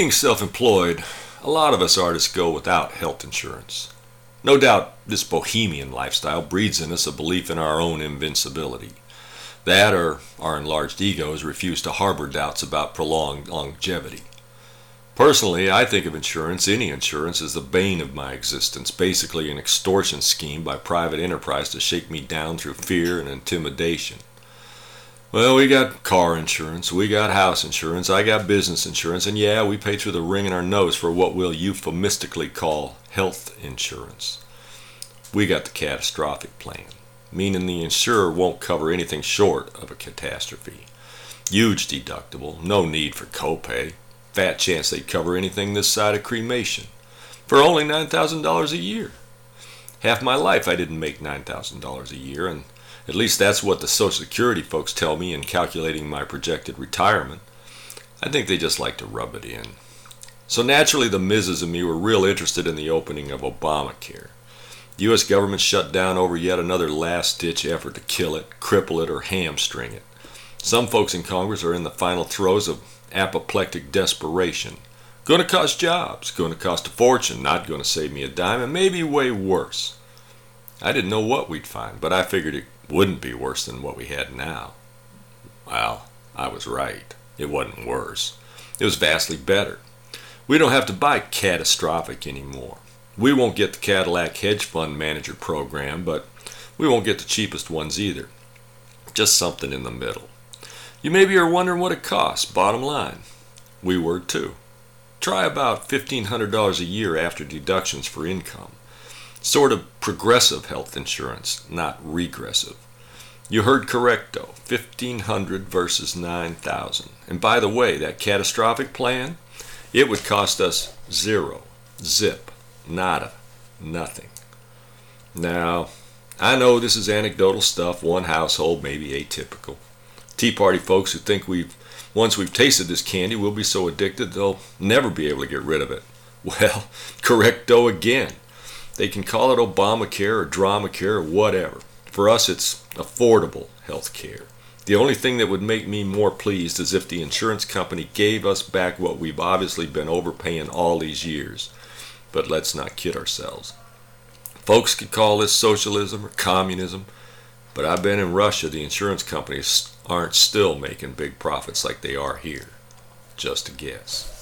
Being self-employed, a lot of us artists go without health insurance. No doubt this bohemian lifestyle breeds in us a belief in our own invincibility. That, or our enlarged egos, refuse to harbor doubts about prolonged longevity. Personally, I think of insurance, any insurance, as the bane of my existence, basically an extortion scheme by private enterprise to shake me down through fear and intimidation. Well, we got car insurance, we got house insurance, I got business insurance, and yeah, we pay through the ring in our nose for what we'll euphemistically call health insurance. We got the catastrophic plan, meaning the insurer won't cover anything short of a catastrophe. Huge deductible, no need for copay, fat chance they'd cover anything this side of cremation, for only $9,000 a year. Half my life I didn't make $9,000 a year, and at least that's what the Social Security folks tell me in calculating my projected retirement. I think they just like to rub it in. So naturally the Mrs. and me were real interested in the opening of Obamacare. The U.S. government shut down over yet another last-ditch effort to kill it, cripple it, or hamstring it. Some folks in Congress are in the final throes of apoplectic desperation. Going to cost jobs, going to cost a fortune, not going to save me a dime, and maybe way worse. I didn't know what we'd find, but I figured it wouldn't be worse than what we had now. Well, I was right. It wasn't worse. It was vastly better. We don't have to buy catastrophic anymore. We won't get the Cadillac hedge fund manager program, but we won't get the cheapest ones either. Just something in the middle. You maybe are wondering what it costs, bottom line. We were too. Try about $1,500 a year after deductions for income. Sort of progressive health insurance, not regressive. You heard correct though, $1,500 versus $9,000. And by the way, that catastrophic plan, it would cost us zero, zip, nada, nothing. Now, I know this is anecdotal stuff, one household, maybe atypical. Tea Party folks who think once we've tasted this candy, we'll be so addicted they'll never be able to get rid of it. Well, correcto again. They can call it Obamacare or Dramacare or whatever. For us, it's affordable health care. The only thing that would make me more pleased is if the insurance company gave us back what we've obviously been overpaying all these years. But let's not kid ourselves. Folks could call this socialism or communism, but I bet in Russia the insurance companies aren't still making big profits like they are here. Just a guess.